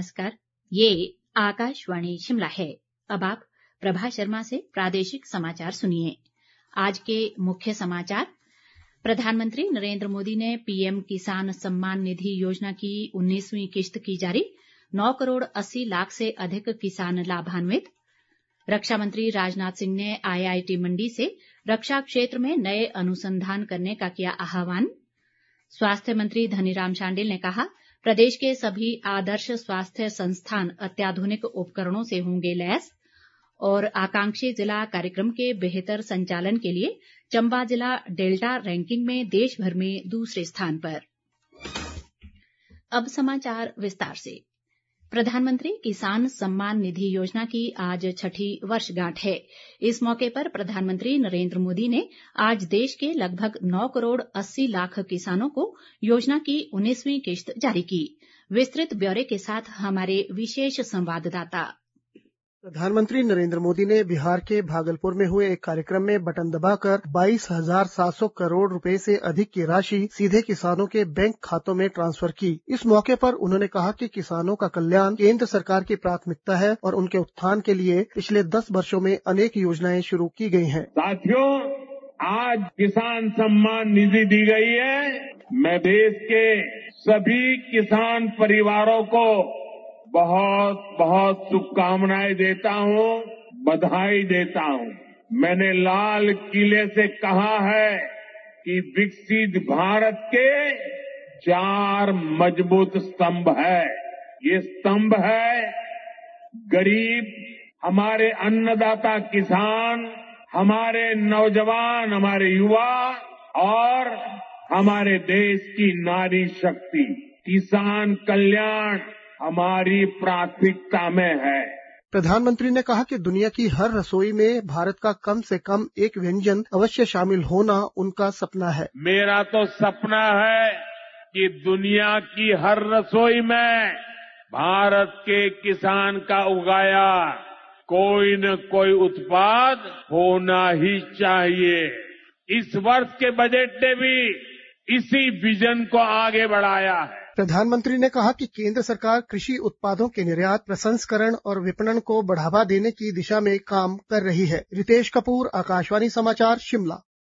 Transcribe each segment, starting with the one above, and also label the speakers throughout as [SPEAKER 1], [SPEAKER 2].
[SPEAKER 1] नमस्कार, ये आकाशवाणी शिमला है। अब आप प्रभा शर्मा से प्रादेशिक समाचार सुनिए। आज के मुख्य समाचार। प्रधानमंत्री नरेंद्र मोदी ने पीएम किसान सम्मान निधि योजना की 19वीं किश्त की जारी, 9 करोड़ 80 लाख से अधिक किसान लाभान्वित। रक्षा मंत्री राजनाथ सिंह ने आईआईटी मंडी से रक्षा क्षेत्र में नए अनुसंधान करने का किया आह्वान। स्वास्थ्य मंत्री धनीराम शांडिल ने कहा, प्रदेश के सभी आदर्श स्वास्थ्य संस्थान अत्याधुनिक उपकरणों से होंगे लैस। और आकांक्षी जिला कार्यक्रम के बेहतर संचालन के लिए चंबा जिला डेल्टा रैंकिंग में देश भर में दूसरे स्थान पर। अब समाचार विस्तार से। प्रधानमंत्री किसान सम्मान निधि योजना की आज 6ठी वर्षगांठ है। इस मौके पर प्रधानमंत्री नरेंद्र मोदी ने आज देश के लगभग 9 करोड़ 80 लाख किसानों को योजना की 19वीं किश्त जारी की। विस्तृत ब्यौरे के साथ हमारे विशेष संवाददाता।
[SPEAKER 2] प्रधानमंत्री नरेंद्र मोदी ने बिहार के भागलपुर में हुए एक कार्यक्रम में बटन दबाकर 22,700 करोड़ रुपए से अधिक की राशि सीधे किसानों के बैंक खातों में ट्रांसफर की। इस मौके पर उन्होंने कहा कि किसानों का कल्याण केंद्र सरकार की प्राथमिकता है और उनके उत्थान के लिए पिछले 10 वर्षों में अनेक योजनाएं शुरू की गई हैं।
[SPEAKER 3] साथियों, आज किसान सम्मान निधि दी गई है। मैं देश के सभी किसान परिवारों को बहुत बहुत शुभकामनाएं देता हूं, बधाई देता हूं। मैंने लाल किले से कहा है कि विकसित भारत के 4 मजबूत स्तंभ है। ये स्तंभ है गरीब, हमारे अन्नदाता किसान, हमारे नौजवान, हमारे युवा और हमारे देश की नारी शक्ति। किसान कल्याण हमारी प्राथमिकता में है।
[SPEAKER 2] प्रधानमंत्री ने कहा कि दुनिया की हर रसोई में भारत का कम से कम एक व्यंजन अवश्य शामिल होना उनका सपना है।
[SPEAKER 3] मेरा तो सपना है कि दुनिया की हर रसोई में भारत के किसान का उगाया कोई न कोई उत्पाद होना ही चाहिए। इस वर्ष के बजट ने भी इसी विजन को आगे बढ़ाया है।
[SPEAKER 2] प्रधानमंत्री ने कहा कि केंद्र सरकार कृषि उत्पादों के निर्यात, प्रसंस्करण और विपणन को बढ़ावा देने की दिशा में काम कर रही है। रितेश कपूर, आकाशवाणी समाचार, शिमला।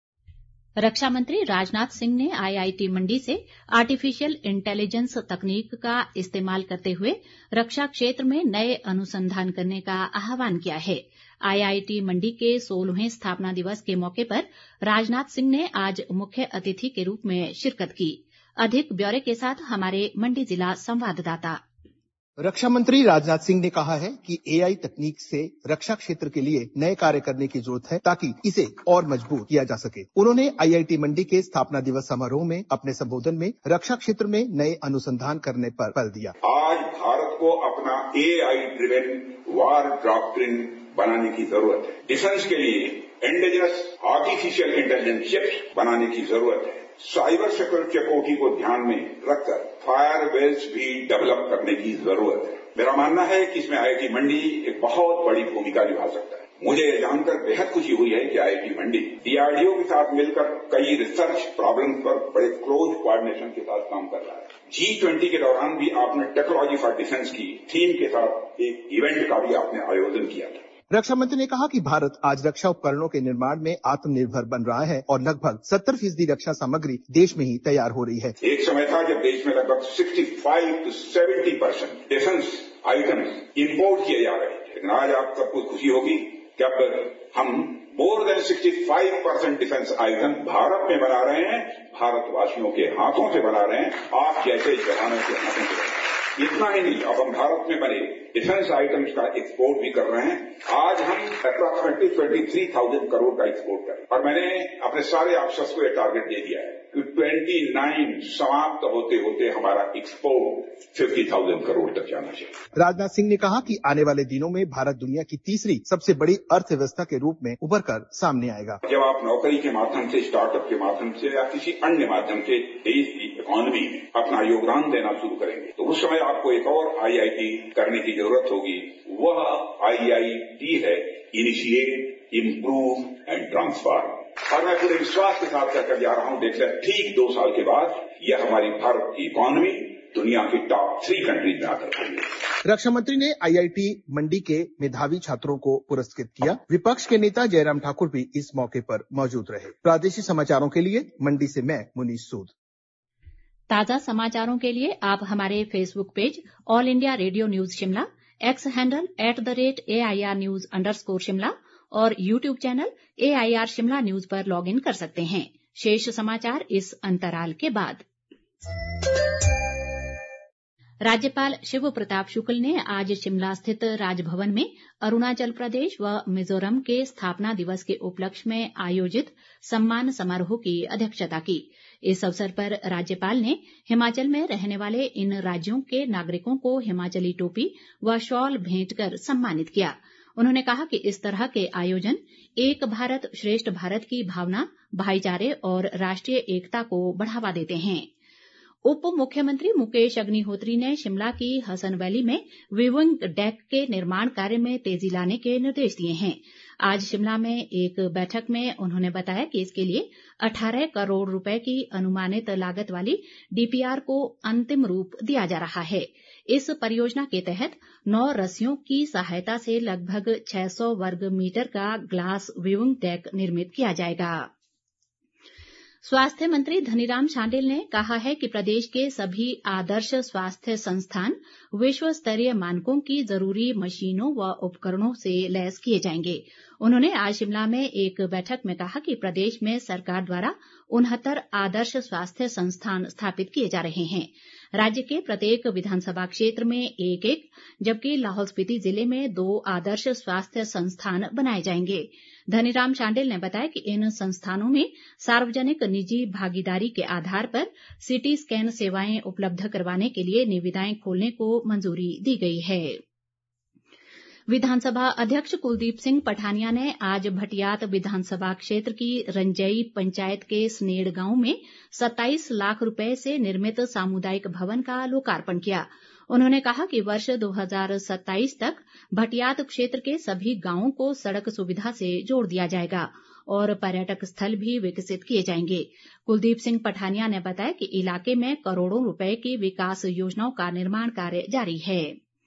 [SPEAKER 1] रक्षा मंत्री राजनाथ सिंह ने आईआईटी मंडी से आर्टिफिशियल इंटेलिजेंस तकनीक का इस्तेमाल करते हुए रक्षा क्षेत्र में नए अनुसंधान करने का आह्वान किया है। आईआईटी मंडी के 16वें स्थापना दिवस के मौके पर राजनाथ सिंह ने आज मुख्य अतिथि के रूप में शिरकत की। अधिक ब्यौरे के साथ हमारे मंडी जिला संवाददाता।
[SPEAKER 4] रक्षा मंत्री राजनाथ सिंह ने कहा है कि एआई तकनीक से रक्षा क्षेत्र के लिए नए कार्य करने की जरूरत है ताकि इसे और मजबूत किया जा सके। उन्होंने आईआईटी मंडी के स्थापना दिवस समारोह में अपने संबोधन में रक्षा क्षेत्र में नए अनुसंधान करने पर बल दिया।
[SPEAKER 5] आज भारत को अपना एआई ड्रिवेन वार डॉक्ट्रिन बनाने की जरूरत है। डिफेंस के लिए इंडिजिनस आर्टिफिशियल इंटेलिजेंस चिप्स बनाने की जरूरत है। साइबर सिक्योरिटी को ध्यान में रखकर फायरवेल्स भी डेवलप करने की जरूरत है। मेरा मानना है कि इसमें आईआईटी मंडी एक बहुत बड़ी भूमिका निभा सकता है। मुझे जानकर बेहद खुशी हुई है कि आईआईटी मंडी डीआरडीओ के साथ मिलकर कई रिसर्च प्रॉब्लम्स पर बड़े क्लोज कोऑर्डिनेशन के साथ काम कर रहा है। G20 के दौरान भी आपने टेक्नोलॉजी फॉर डिफेंस की थीम के साथ एक इवेंट का भी आपने आयोजन किया था।
[SPEAKER 4] रक्षा मंत्री ने कहा कि भारत आज रक्षा उपकरणों के निर्माण में आत्मनिर्भर बन रहा है और लगभग 70% रक्षा सामग्री देश में ही तैयार हो रही है।
[SPEAKER 5] एक समय था जब देश में लगभग 65 to 70% डिफेंस आइटम्स इंपोर्ट किए जा रहे थे, लेकिन आज आप सबको खुशी होगी कि अब हम more than 65% defence item Bharat में बना रहे हैं, भारतवासियों के हाथों से बना रहे हैं, आप जैसे जवानों के हाथों से। इतना ही नहीं, अब हम भारत में बने डिफेंस आइटम्स का एक्सपोर्ट भी कर रहे हैं। आज हम अप्रॉक्सिमेटली 23,000 करोड़ का एक्सपोर्ट करें और मैंने अपने सारे ऑफिसर्स को यह टारगेट दे दिया है कि 29 समाप्त होते होते हमारा एक्सपोर्ट 50,000 करोड़ तक जाना चाहिए।
[SPEAKER 4] राजनाथ सिंह ने कहा कि आने वाले दिनों में भारत दुनिया की तीसरी सबसे बड़ी अर्थव्यवस्था के रूप में उभर कर सामने आएगा।
[SPEAKER 5] जब आप नौकरी के माध्यम से, स्टार्टअप के माध्यम से या किसी अन्य माध्यम से देश की इकोनॉमी में अपना योगदान देना शुरू करेंगे तो उस समय आपको एक और आईआईटी करने की जरूरत होगी। वह आईआईटी है इनिशिएट, इम्प्रूव एंड ट्रांसफॉर्म। और मैं पूरे विश्वास के साथ कहकर जा रहा हूं, देखिए ठीक 2 साल के बाद यह हमारी भारत की इकोनॉमी दुनिया की टॉप 3 कंट्रीज में आकर खड़ी।
[SPEAKER 4] रक्षा मंत्री ने IIT मंडी के मेधावी छात्रों को पुरस्कृत किया। विपक्ष के नेता जयराम ठाकुर भी इस मौके पर मौजूद रहे। प्रादेशिक समाचारों के लिए मंडी से मैं मुनीश सूद।
[SPEAKER 1] ताजा समाचारों के लिए आप हमारे Facebook page All India Radio News Shimla, X handle @AIR News _ और YouTube channel AIR Shimla news पर लॉग इन कर सकते हैं। शेष समाचार इस अंतराल के बाद। राज्यपाल शिव प्रताप शुक्ल ने आज शिमला स्थित राजभवन में अरुणाचल प्रदेश व मिजोरम के स्थापना दिवस के उपलक्ष्य में आयोजित सम्मान समारोह की अध्यक्षता की। इस अवसर पर राज्यपाल ने हिमाचल में रहने वाले इन राज्यों के नागरिकों को हिमाचली टोपी व शॉल भेंट कर सम्मानित किया। उन्होंने कहा कि इस तरह के आयोजन एक भारत श्रेष्ठ भारत की भावना, भाईचारे और राष्ट्रीय एकता को बढ़ावा देते हैं। उप मुख्यमंत्री मुकेश अग्निहोत्री ने शिमला की हसन वैली में वीविंग डेक के निर्माण कार्य में तेजी लाने के निर्देश दिए हैं। आज शिमला में एक बैठक में उन्होंने बताया कि इसके लिए 18 करोड़ रुपए की अनुमानित लागत वाली DPR को अंतिम रूप दिया जा रहा है। इस परियोजना के तहत 9 रस्सियों की सहायता से लगभग 600 वर्ग मीटर का ग्लास वीविंग डेक निर्मित किया जाएगा। स्वास्थ्य मंत्री धनीराम शांडिल ने कहा है कि प्रदेश के सभी आदर्श स्वास्थ्य संस्थान विश्व स्तरीय मानकों की जरूरी मशीनों व उपकरणों से लैस किए जाएंगे। उन्होंने आज शिमला में एक बैठक में कहा कि प्रदेश में सरकार द्वारा 69 आदर्श स्वास्थ्य संस्थान स्थापित किए जा रहे हैं। राज्य के प्रत्येक विधानसभा क्षेत्र में एक, जबकि लाहौल स्पीति जिले में 2 आदर्श स्वास्थ्य संस्थान बनाए जाएंगे। धनीराम शांडिल ने बताया कि इन संस्थानों में सार्वजनिक निजी भागीदारी के आधार पर CT स्कैन सेवाएं उपलब्ध करवाने के लिए निविदाएं खोलने को मंजूरी दी गई है। विधानसभा अध्यक्ष कुलदीप सिंह पठानिया ने आज भटियात विधानसभा क्षेत्र की रंजई पंचायत के स्नेड़ गांव में 27 लाख रुपए से निर्मित सामुदायिक भवन का लोकार्पण किया। उन्होंने कहा कि वर्ष 2027 तक भटियात क्षेत्र के सभी गांवों को सड़क सुविधा से जोड़ दिया जाएगा और पर्यटक स्थल भी विकसित किए जाएंगे। कुलदीप सिंह पठानिया ने बताया कि इलाके में करोड़ों रुपए की विकास योजनाओं का निर्माण कार्य जारी है।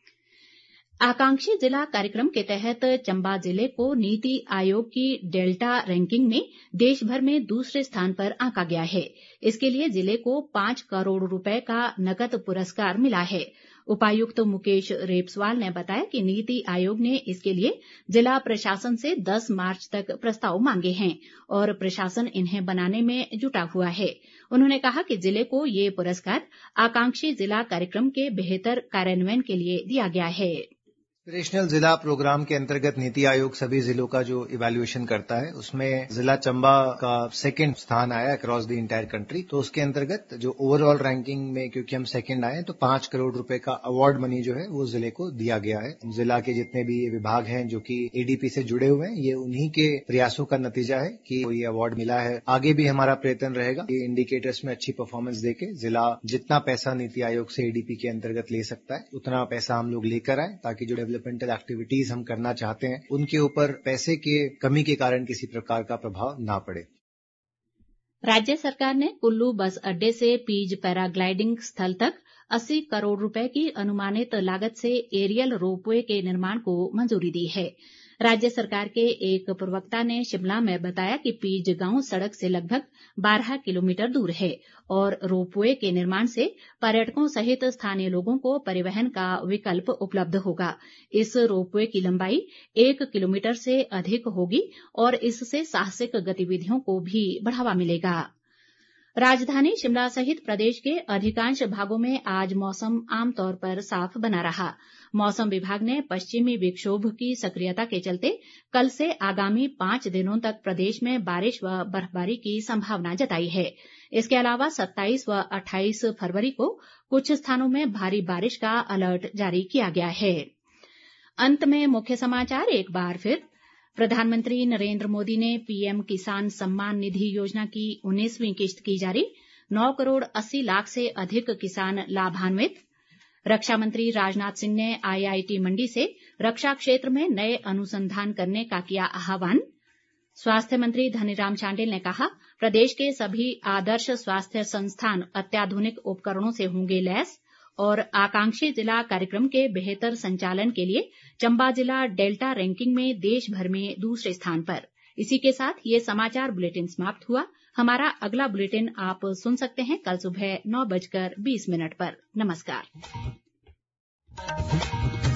[SPEAKER 1] आकांक्षी जिला कार्यक्रम के तहत चंबा जिले को नीति आयोग की डेल्टा रैंकिंग में देश भर में दूसरे स्थान पर आंका गया है। इसके लिए जिले को 5 करोड़ रुपए का नकद पुरस्कार मिला है। उपायुक्त मुकेश रेपस्वाल ने बताया कि नीति आयोग ने इसके लिए जिला प्रशासन से 10 मार्च तक प्रस्ताव मांगे हैं और प्रशासन इन्हें बनाने में जुटा हुआ है। उन्होंने कहा कि जिले को ये पुरस्कार आकांक्षी जिला कार्यक्रम के बेहतर कार्यान्वयन के लिए दिया गया है।
[SPEAKER 6] इंस्पिरेशनल जिला प्रोग्राम के अंतर्गत नीति आयोग सभी जिलों का जो इवैल्यूएशन करता है उसमें जिला चंबा का 2nd स्थान आया अक्रॉस द इंटायर कंट्री। तो उसके अंतर्गत जो ओवरऑल रैंकिंग में क्योंकि हम 2nd आए तो 5 करोड़ रुपए का अवार्ड मनी जो है वो जिले को दिया गया है। जिला के जितने भी विभाग हैं जो कि ADP से जुड़े हुए हैं ये उन्हीं के प्रयासों का नतीजा है कि ये अवार्ड मिला है। आगे भी हमारा प्रयत्न रहेगा ये इंडिकेटर्स में अच्छी परफॉर्मेंस देके जिला जितना पैसा नीति आयोग से ADP के अंतर्गत ले सकता है उतना पैसा हम लोग लेकर आए ताकि जो डेवलपमेंटल एक्टिविटीज हम करना चाहते हैं उनके ऊपर पैसे के कमी के कारण किसी प्रकार का प्रभाव ना पड़े।
[SPEAKER 1] राज्य सरकार ने कुल्लू बस अड्डे से पीज पैराग्लाइडिंग स्थल तक 80 करोड़ रुपए की अनुमानित लागत से एरियल रोपवे के निर्माण को मंजूरी दी है। राज्य सरकार के एक प्रवक्ता ने शिमला में बताया कि पीज गांव सड़क से लगभग 12 किलोमीटर दूर है और रोपवे के निर्माण से पर्यटकों सहित स्थानीय लोगों को परिवहन का विकल्प उपलब्ध होगा। इस रोपवे की लंबाई 1 किलोमीटर से अधिक होगी और इससे साहसिक गतिविधियों को भी बढ़ावा मिलेगा। राजधानी शिमला सहित प्रदेश के अधिकांश भागों में आज मौसम आमतौर पर साफ बना रहा। मौसम विभाग ने पश्चिमी विक्षोभ की सक्रियता के चलते कल से आगामी 5 दिनों तक प्रदेश में बारिश व बर्फबारी की संभावना जताई है। इसके अलावा 27 व 28 फरवरी को कुछ स्थानों में भारी बारिश का अलर्ट जारी किया गया है। अंत में मुख्य समाचार एक बार फिर। प्रधानमंत्री नरेंद्र मोदी ने PM किसान सम्मान निधि योजना की 19वीं किश्त की जारी। 9 करोड़ 80 लाख से अधिक किसान लाभान्वित। रक्षा मंत्री राजनाथ सिंह ने IIT मंडी से रक्षा क्षेत्र में नए अनुसंधान करने का किया आह्वान। स्वास्थ्य मंत्री धनीराम शांडिल ने कहा प्रदेश के सभी आदर्श स्वास्थ्य संस्थान अत्याधुनिक उपकरणों से होंगे लैस और आकांक्षी जिला कार्यक्रम के बेहतर संचालन के लिए चंबा जिला डेल्टा रैंकिंग में देश भर में दूसरे स्थान पर। इसी के साथ ये समाचार बुलेटिन समाप्त हुआ। हमारा अगला बुलेटिन आप सुन सकते हैं कल सुबह 9:20 पर। नमस्कार।